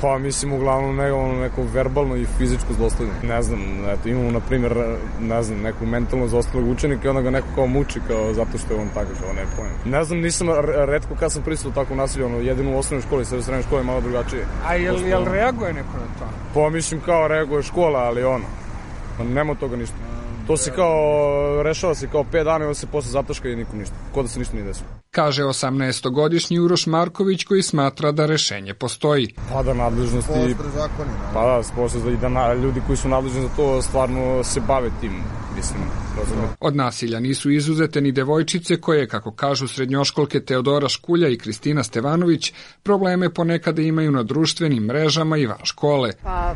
Pa mislim uglavnom neko verbalno i fizičko zlostavljanje. Ne znam, eto, imamo na primjer, ne znam, neku mentalno zlostavljenog učenika i onda ga neko kao muči kao zato što je on tako što ne pojem. Ne znam, nisam retko kad sam prisutovao tako nasilje, jedino u osnovnoj školi, sve u srednjoj školi je malo drugačije. A jel reaguje neko na to? Pa mislim kao reaguje škola, ali nema toga ništa. To se kao, rešava se kao 5 dana i onda se posle zataška i nikom ništa. Ko da se ništa nije desilo. Kaže 18-godišnji Uroš Marković koji smatra da rešenje postoji. Pa da nadležnosti... Postre zakoni. Pa da, postre i da ljudi koji su nadležni za to stvarno se bave tim, mislim. Od nasilja nisu izuzete ni devojčice koje, kako kažu srednjoškolke Teodora Škulja i Kristina Stevanović, probleme ponekada imaju na društvenim mrežama i van škole. Pa,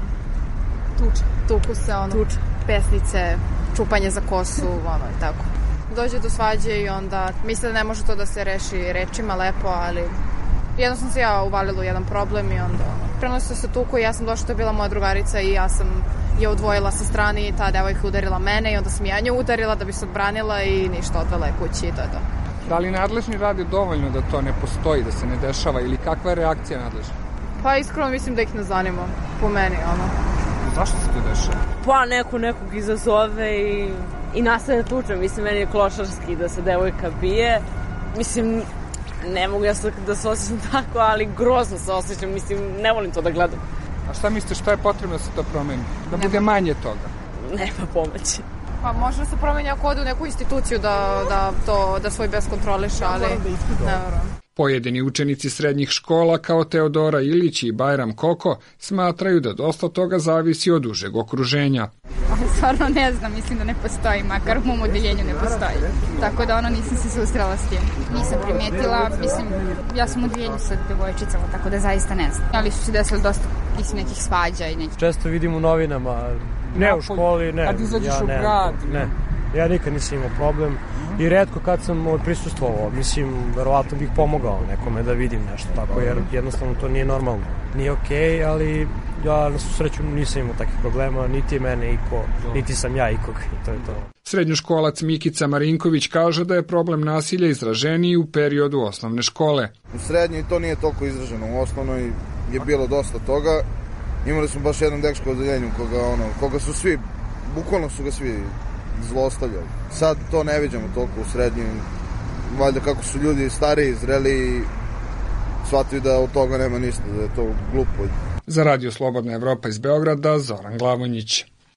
tuku se, pesnice, čupanje za kosu, tako. Dođe do svađe i onda misle da ne može to da se reši rečima lepo, ali jednostavno se ja uvalila u jedan problem i onda prenosio se tuku i ja sam došla, to je bila moja drugarica i ja sam je odvojila sa strane i ta devojka udarila mene i onda sam ja nju udarila da bi se odbranila i ništa, odvela je kući i to je to. Da li nadležni radi dovoljno da to ne postoji, da se ne dešava ili kakva je reakcija nadležna? Pa iskreno mislim da ih ne zanima, po meni, Zašto se to dešava? Pa nekog izazove i nastaje tuča. Mislim, meni je klošarski da se devojka bije. Mislim, ne mogu ja da se osjećam tako, ali grozno se osjećam. Mislim, ne volim to da gledam. A šta misliš, šta je potrebno da se to promeni? Da bude manje toga? Nema pomoći. Pa može da se promeni ako ode u neku instituciju da svoj bes kontroliše, ali ne verujem. Pojedini učenici srednjih škola kao Teodora Ilić i Bajram Koko smatraju da dosta toga zavisi od užeg okruženja. Stvarno ne znam, mislim da ne postoji, makar u mom odeljenju ne postoji. Tako da nisam se susrela s tim. Nisam primijetila, mislim, ja sam u odeljenju sa devojčicama, tako da zaista ne znam. Ali su se desili dosta nekih svađa i nekih. Često vidim u novinama, ne u školi, ne. Kad izađeš u grad? Ne. Ja nikad nisam imao problem i retko kad sam prisustvovao, mislim, verovatno bih pomogao nekome da vidim nešto tako, jer jednostavno to nije normalno. Nije okej, ali ja na sreću nisam imao takvih problema, niti je mene iko, niti sam ja ikog i to je to. Srednjoškolac Mikica Marinković kaže da je problem nasilja izraženiji u periodu osnovne škole. U srednjoj to nije toliko izraženo, u osnovnoj je bilo dosta toga. Imali smo baš jednom dečko u odeljenju koga su svi, bukvalno su ga svi zlostavljali. Sad to ne viđamo toliko u srednjoj. Valjda kako su ljudi stariji, zreli, shvatili da od toga nema ništa, da je to glupo. Za Radio Slobodna Evropa iz Beograda, Zoran Glavonjić.